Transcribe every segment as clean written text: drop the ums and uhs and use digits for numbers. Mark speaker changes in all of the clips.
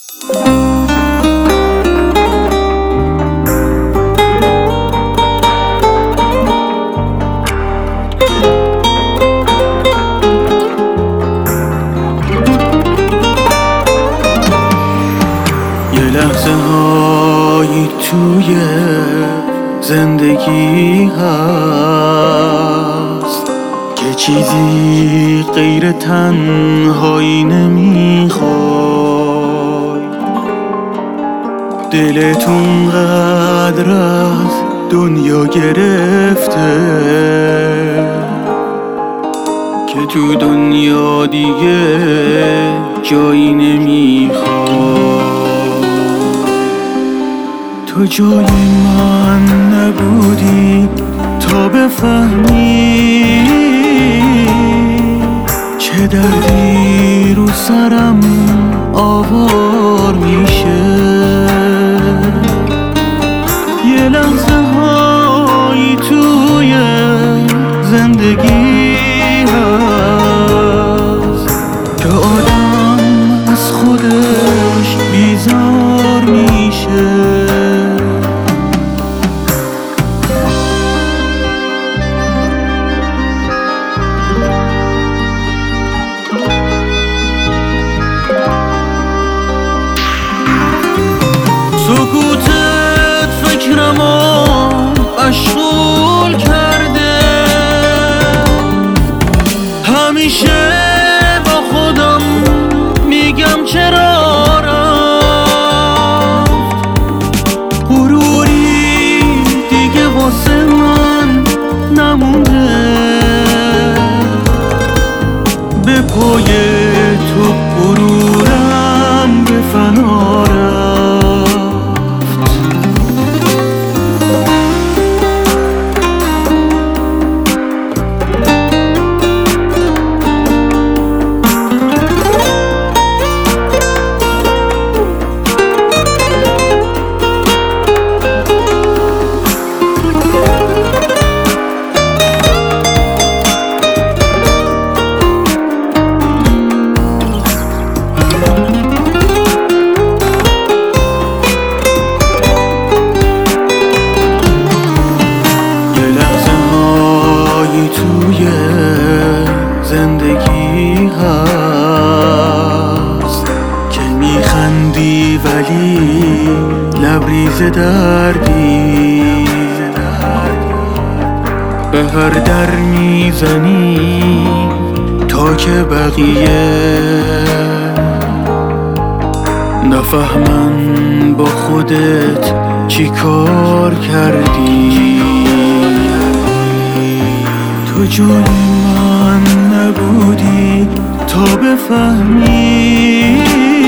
Speaker 1: یه لحظه هایی توی زندگی هست که چیزی غیر تنهایی نمیخوای. دلتون قدر از دنیا گرفته که تو دنیا دیگه جایی نمیخوای. تو جای من نبودی تا بفهمی چه دردی رو سرم آوار میشه. یه لحظه هایی توی زندگی هست که آدم از خودش بیزار میشه. سکوتت فکرمو مشغول کرده، همیشه با خودم میگم چرا رفت. غروری دیگه واسه من نمونده، به پای تو غرورم به فنا رفت. توی زندگی هست که میخندی ولی لبریز دردی، به هر در میزنی تا که بقیه نفهمن با خودت چی کار کردی. تو جای من نبودی تا بفهمی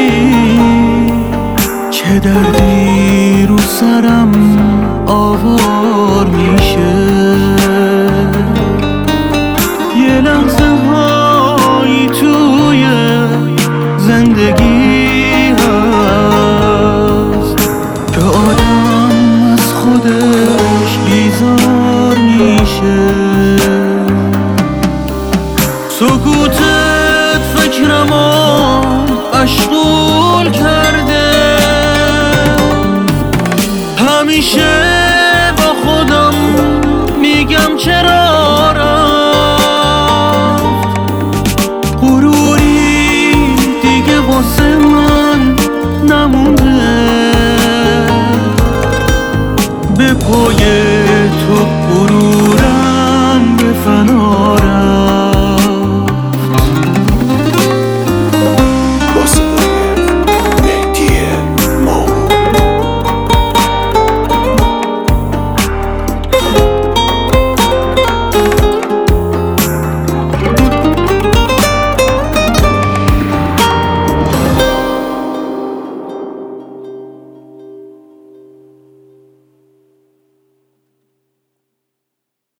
Speaker 1: چه دردی رو سرم آوار میشه. یه لحظه هایی توی زندگی هست که آدم از خودش بیزار میشه. سکوتت فکرمو مشغول کرده، همیشه با خودم میگم چرا رفت. غروری دیگه واسه من نمونده، به پای تو غرورم به فنا رفت.